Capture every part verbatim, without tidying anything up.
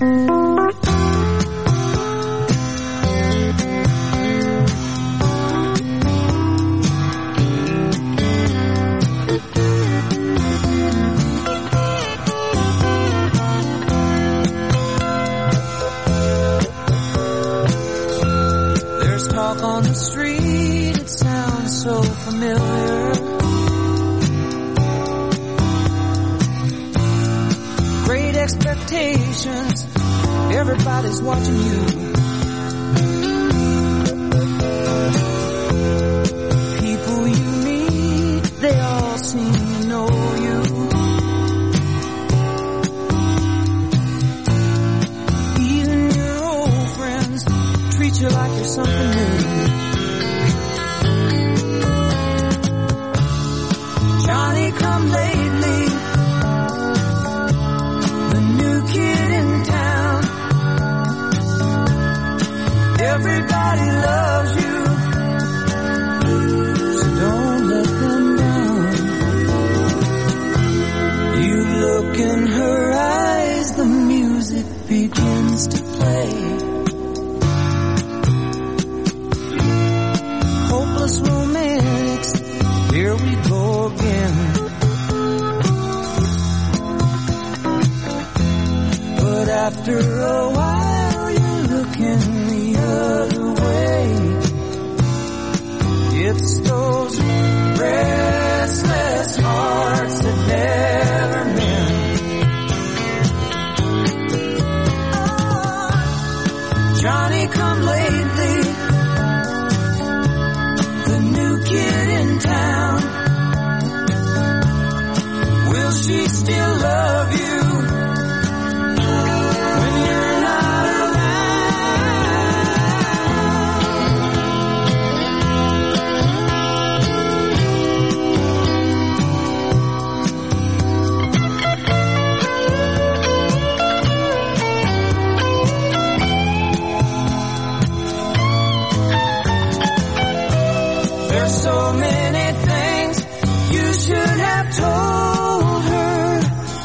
On the street, it sounds so familiar. Great expectations, everybody's watching you. People you meet, they all seem to know you. Even your old friends treat you like you're something new. Johnny come lately, the new kid in town. Everybody loves you, so don't let them down. You look in her eyes, the music begins to play. Hopeless romantics, here we go again. But after a while you're looking the other way. It's those restless hearts that never mend. Oh, Johnny come lately, the new kid in town. Will she still love you when you're not There's so many things you should have told her,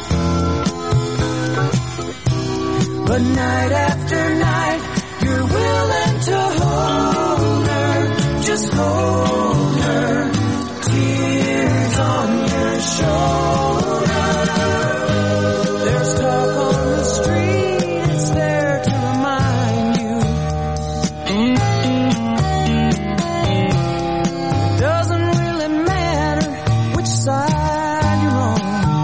but night after night you're willing to hold her. Just hold her, tears on your shoulder. There's talk on the street, it's there to remind you. Doesn't really matter which side you're on.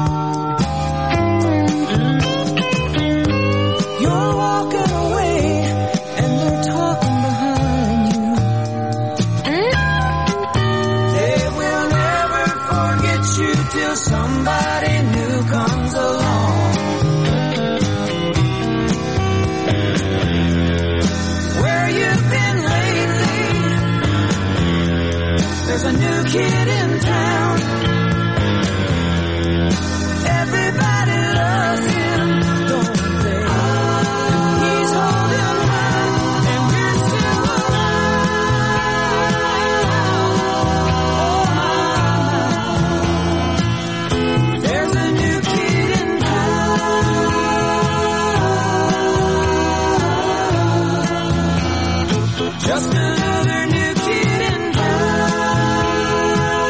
You're walking away and they're talking behind you. They will never forget you till somebody new comes along. Where you've been lately, there's a new kid in town. Everybody loves him, don't they? And he's holding high, and we're still alive. There's a new kid in town. Just another new kid in town.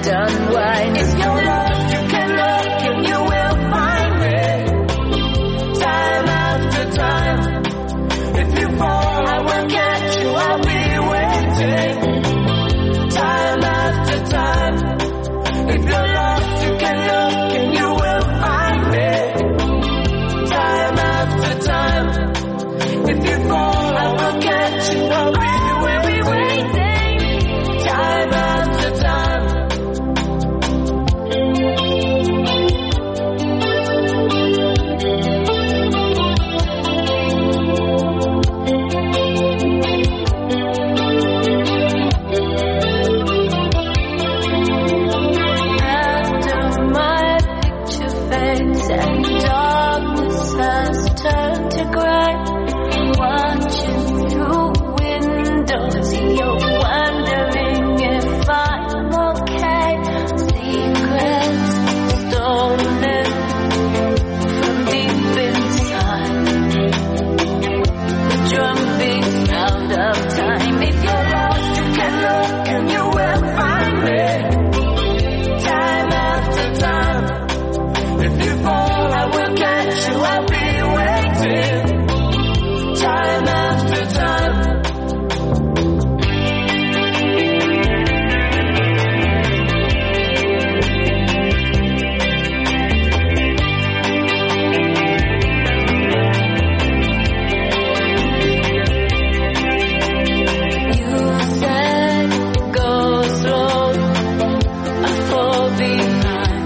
hand unwind. If you're lost, you can look and you will find me. Time after time. If you fall, I will catch you. I'll be waiting. Time after time. If you're lost, you can look and you will find me. Time after time. If you fall, I will catch you. I'll be waiting. Time after time. After my picture fades and darkness has turned to grey, watching through windows, you're wondering if I'm okay. Secrets stolen from deep inside, the drumbeat sound of time. If you're lost, you can look and you will find me. Time after time. If you fall, I will catch you. I'll be waiting. Time after time. You said go slow, I fall behind.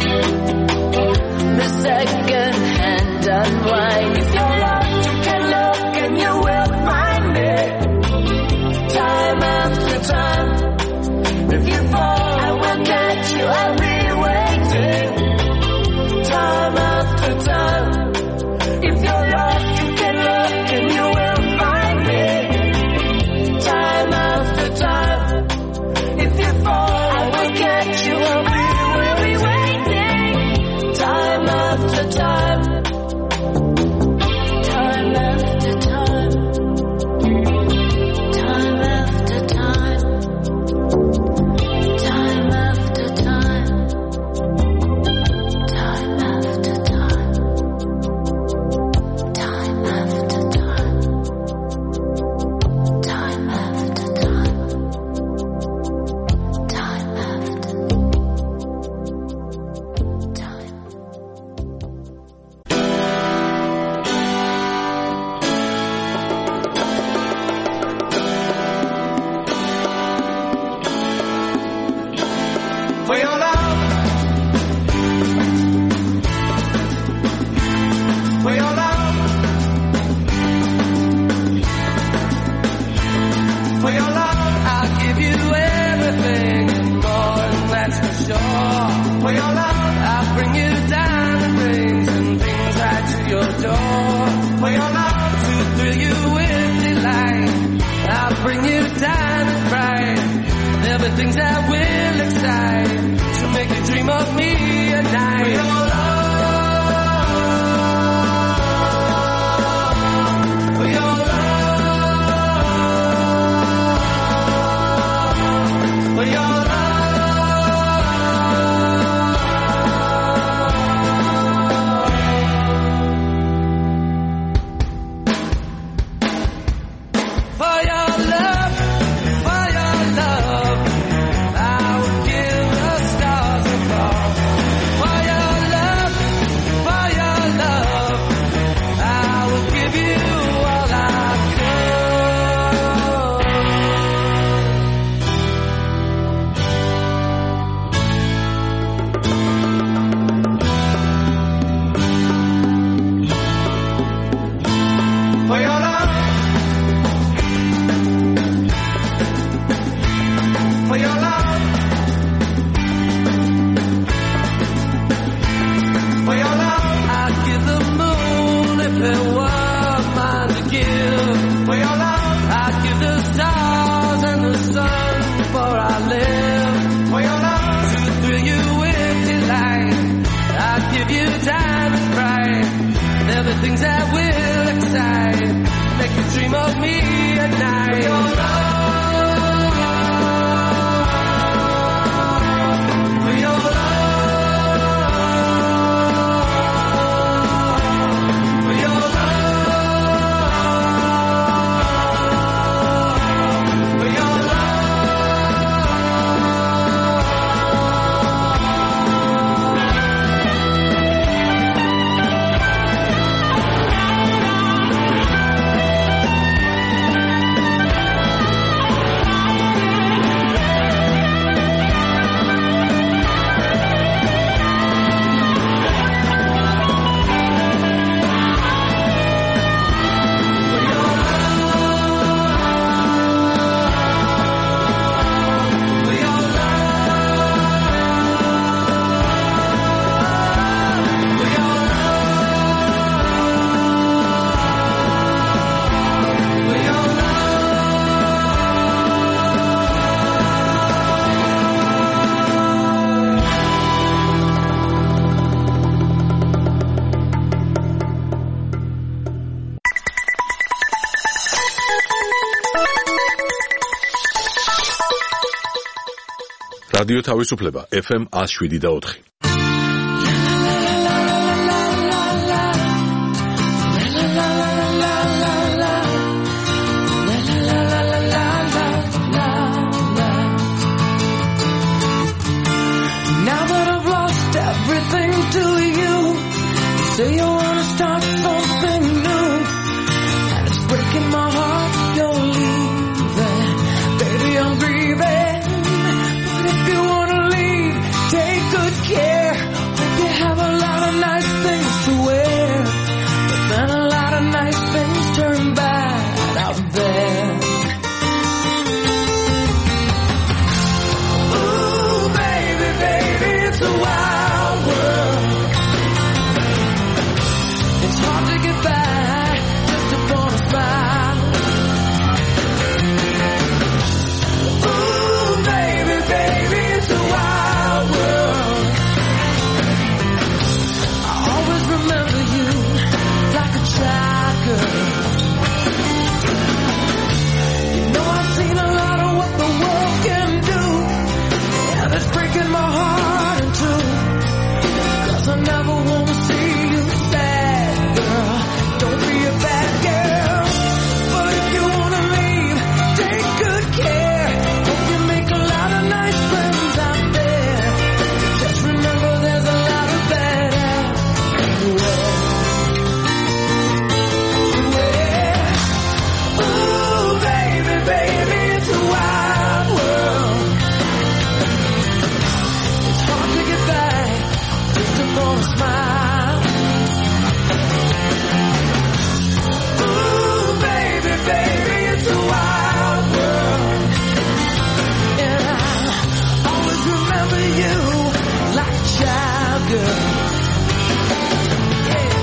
The second hand unwind. If you're lost, you can look and you will find me. Time after time. If you fall, I will catch you. I'll be waiting. Time after time. If you're lost, you can look and you will find me. Time after time. If you fall, I will catch you. I'll be waiting. Time after time. Time after time. Time after time. Time after time. Time after time. Time after time. Time after time. Time after time. For your love, for your love, for your love, I'll give you everything and more, and that's for sure. For your love, I'll bring you diamond rings and things right to your door. For your love, to thrill you with delight, I'll bring you diamond bright. There'll be things that will excite, so რადიო თავისუფლება ეფ ემ one oh seven და four. Now that I've lost everything to you, you say you wanna start something new, and it's breaking my heart you're leaving. Baby, I'm grieving, but if you wanna leave, take good care. Hope you have a lot of nice things to wear, but then a lot of nice things turn bad out there. Ooh, baby, baby, it's a wild world. It's hard to get by just upon a smile. Ooh, baby, baby, it's a wild world. I always remember you like a child girl. You know I've seen a lot of what the world can do, and it's breaking my heart in two, 'cause I never wanna see you sad, girl. Don't be a bad girl, but if you wanna leave, take good care. Hope you make a lot of nice friends out there. Just remember there's a lot of bad ass everywhere. Everywhere. Ooh, baby, baby, it's a wild world. It's hard to get back just upon a smile. Ooh, baby, baby, it's a wild world. And I always remember you like a child girl. Yeah.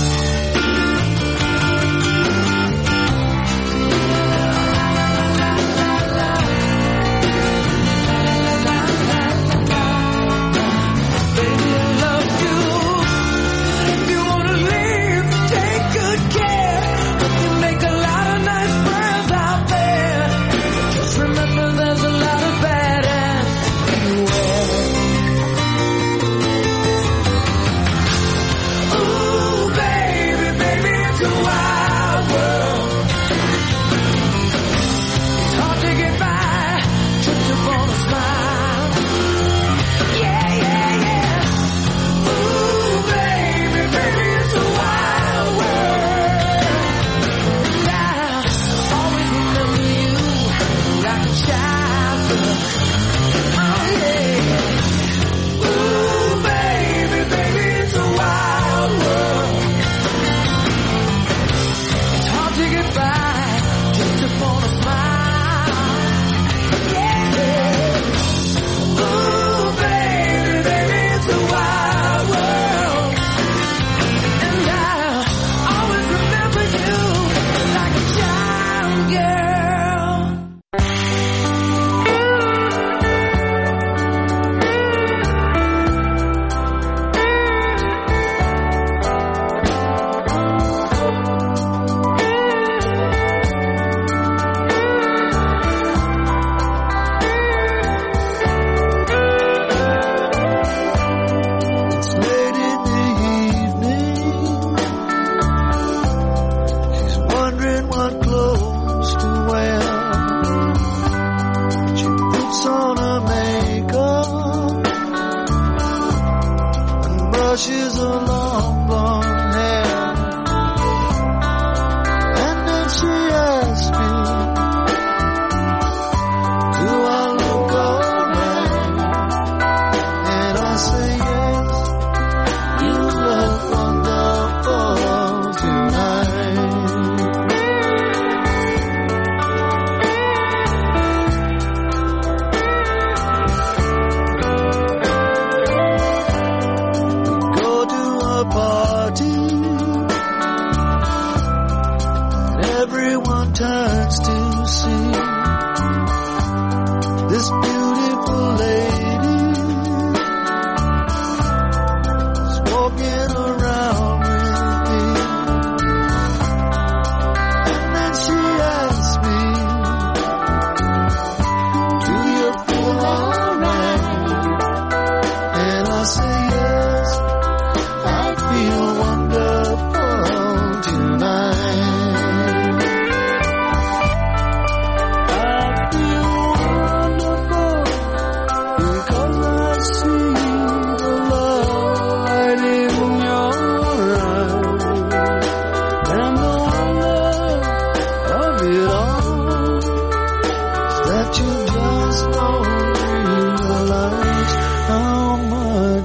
Baby, I love you. If you wanna leave, take good care. Hope you make a lot of nice friends out there. Just remember there's a lot of bad ass everywhere.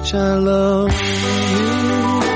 much I love you.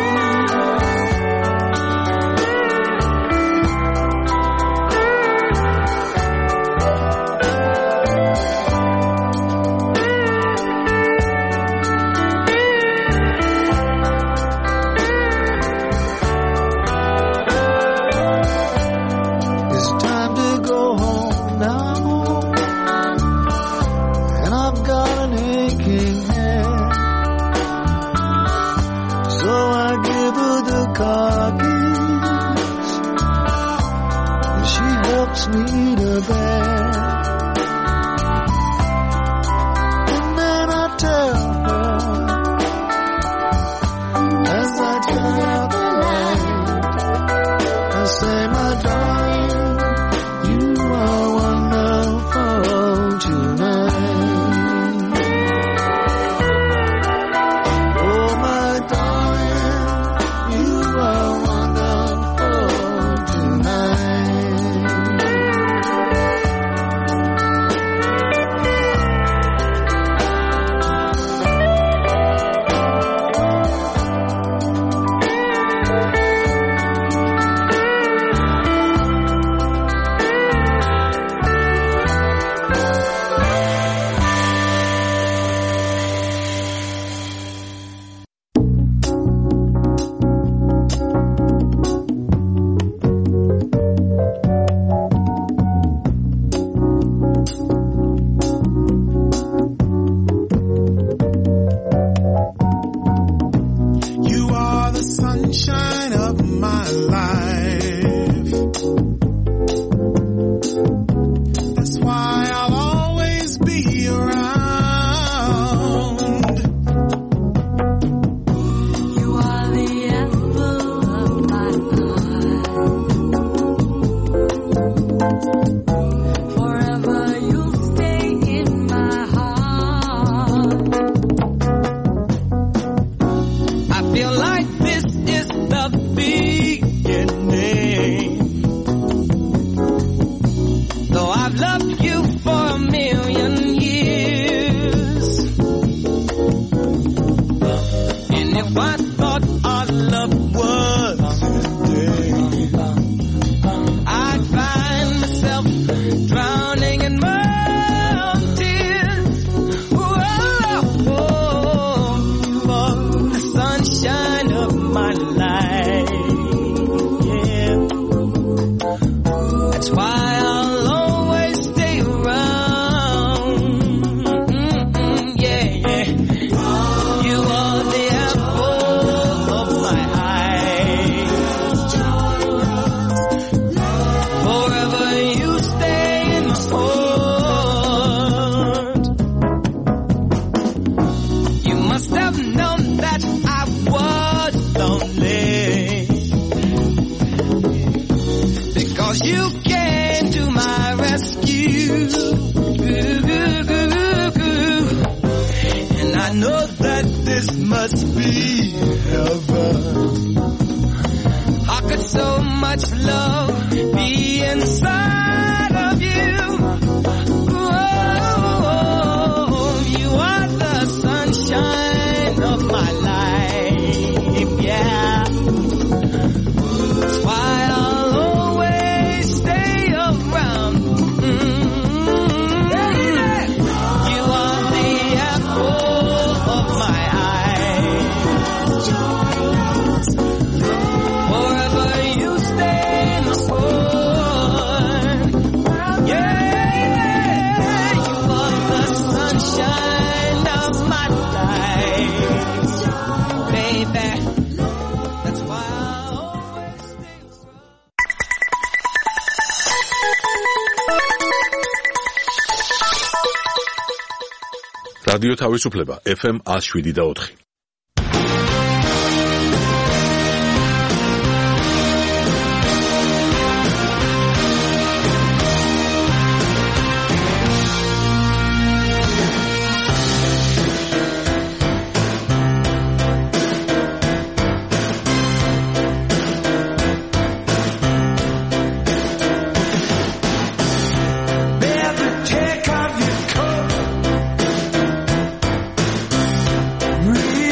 რადიო თავისუფლება ეფ ემ one oh seven და four. Breathe.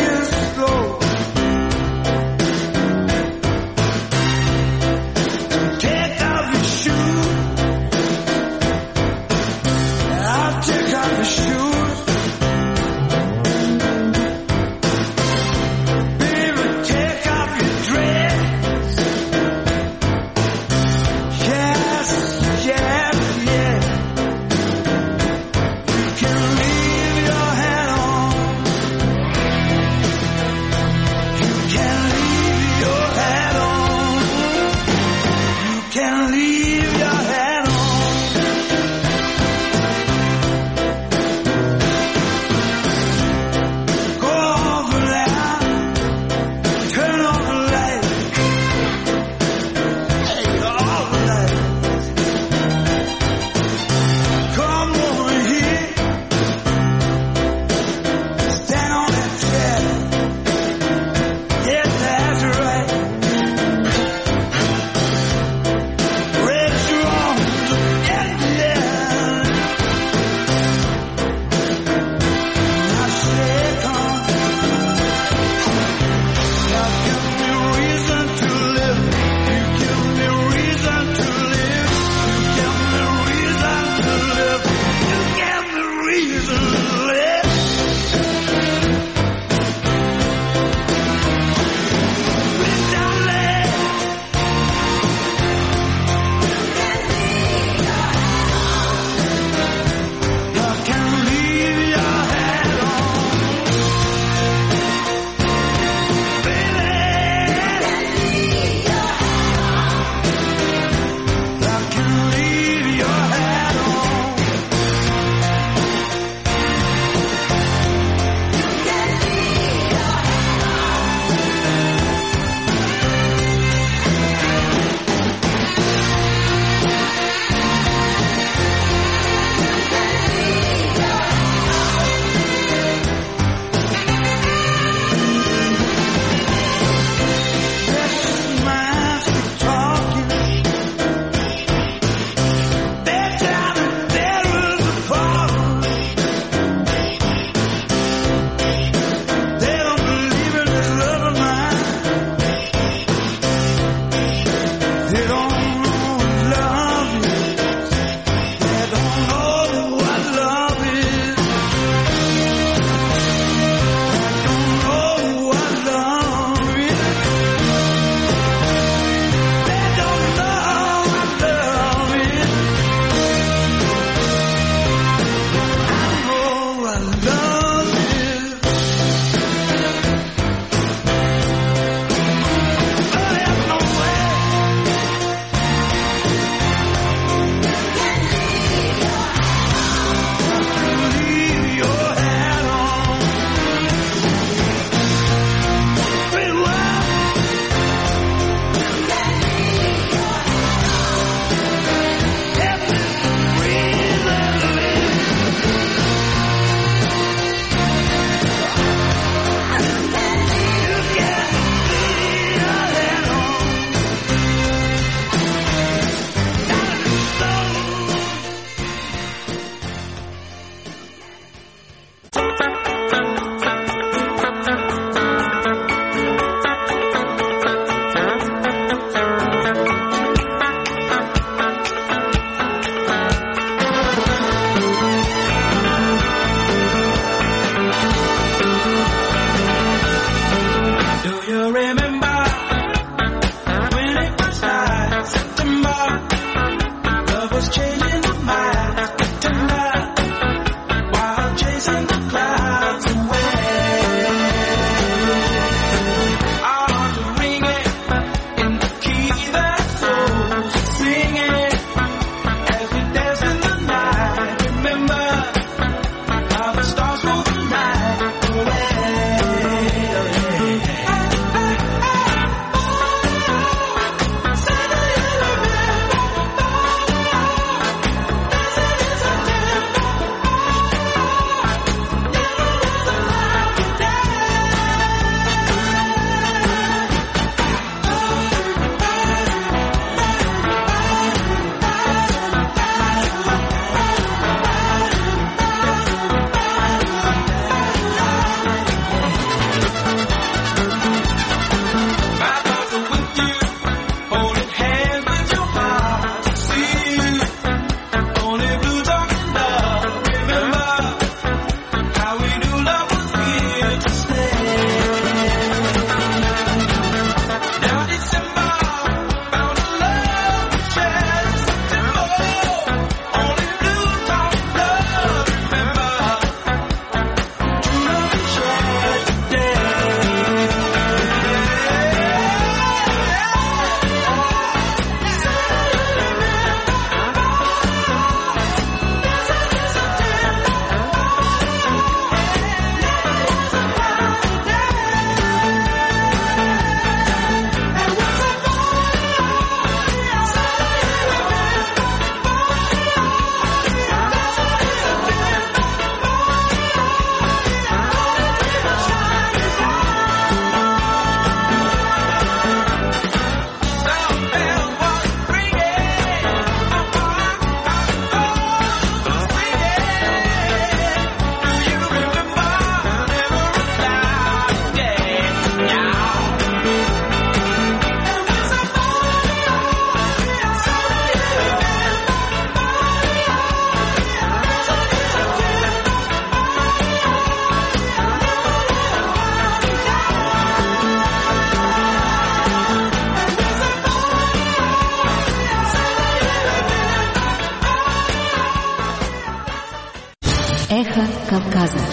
Эхо Кавказа.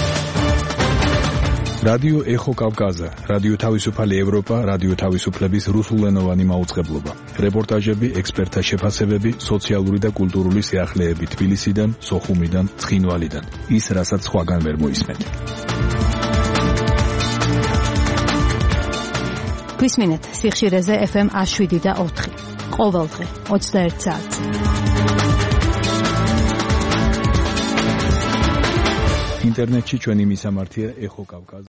რადიო ეხო კავკაზა, რადიო თავისუფალი ევროპა, რადიო თავისუფლების რუსულენოვანი მაუწყებლობა. რეპორტაჟები, ექსპერტთა შეფასებები, სოციალური და კულტურული სიახლეები თბილისიდან, სოხუმიდან, ცხინვალიდან. ის, რასაც სხვაგან ვერ მოისმენთ. გვისმინეთ სიხშირეზე ეფ ემ ათს შვიდი და ოთხი. ყოველდღე ოცდაერთ საათზე. ინტერნეტში ჩვენი მისამართია ეხო კავკაზა.